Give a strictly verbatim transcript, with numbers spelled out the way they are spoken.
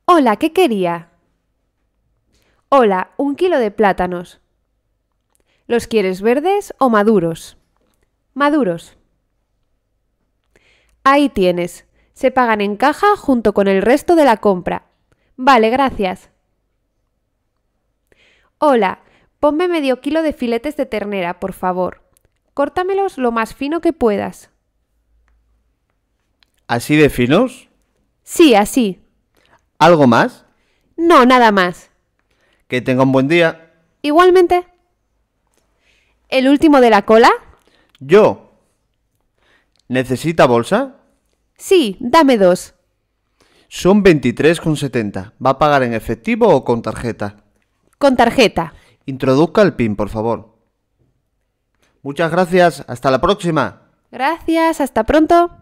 Hola, ¿qué quería? Hola, un kilo de plátanos. ¿Los quieres verdes o maduros? Maduros. Ahí tienes. Se pagan en caja junto con el resto de la compra. Vale, gracias. Hola, ponme medio kilo de filetes de ternera, por favor. Córtamelos lo más fino que puedas. ¿Así de finos? Sí, así. ¿Algo más? No, nada más. Que tenga un buen día. Igualmente. ¿El último de la cola? Yo. ¿Necesita bolsa? Sí, dame dos. Son veintitrés con setenta. ¿Va a pagar en efectivo o con tarjeta? Con tarjeta. Introduzca el PIN, por favor. Muchas gracias. Hasta la próxima. Gracias, hasta pronto.